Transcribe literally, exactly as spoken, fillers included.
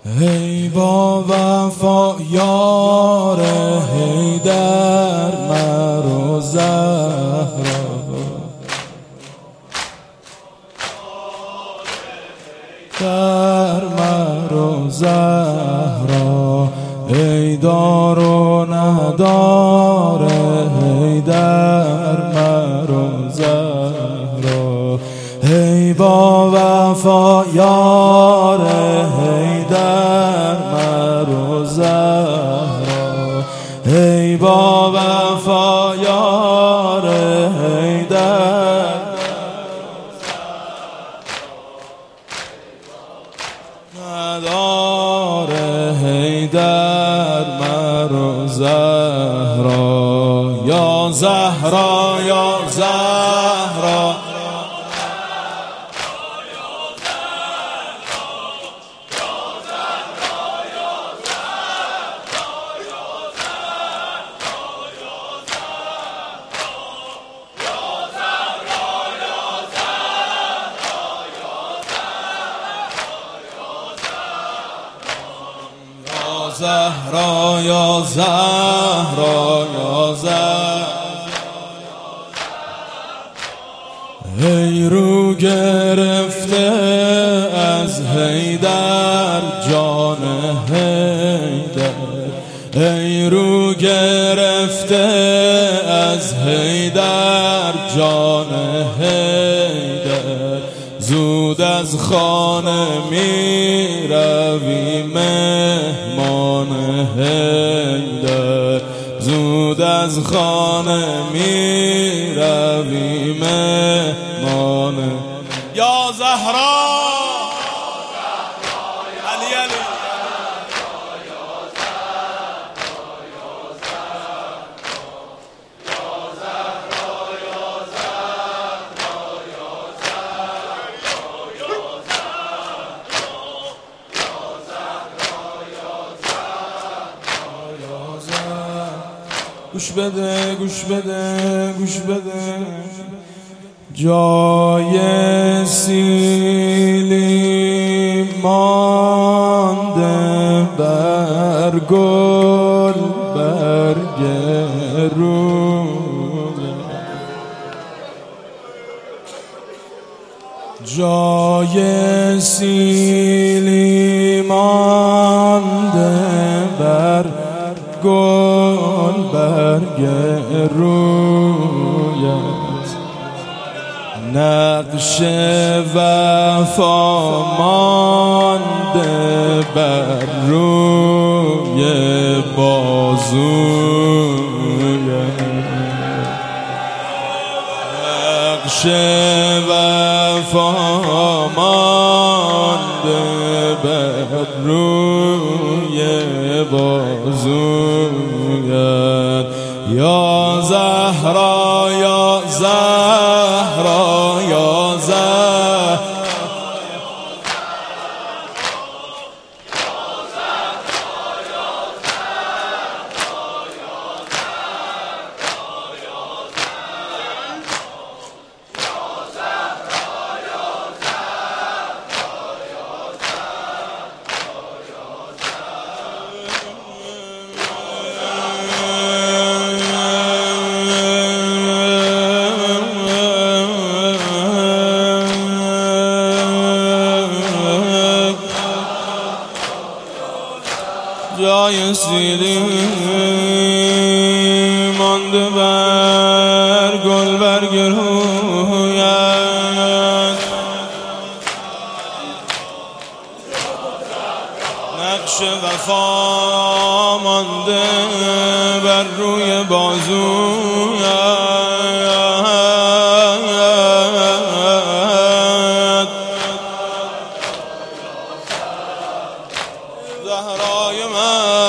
ای با وفا یار حیدر مرو زهرا، در مرو زهرا، ای دار و ندار حیدر مرو زهرا، ای با وفا یار حیدر مرو زهرا، ای با وفا یار حیدر ندار حیدر مرو زهرا، یا زهرا یا زهرا، زهرا یا زهرا یا زهرا، ای رو گرفته از حیدر جان حیدر، ای رو گرفته از حیدر جان حیدر، زود از خانه می روی مهمان حیدر، زود از خانه می روی مهمان یا زهرا علی علی گوش بده گوش بده گوش بده، جای سیلی مانده بر گل برگ رو، جای سیلی مانده بر گل برگ رویت، نقش وفا مانده بر روی بازویت، نقش وفا مانده بر روی بازویت، یا زهرا یا زهرا یا زهرا، جای سیلی مانده بر گل برگ رویت، نقش وفا مانده بر روی بازویت، زهرای من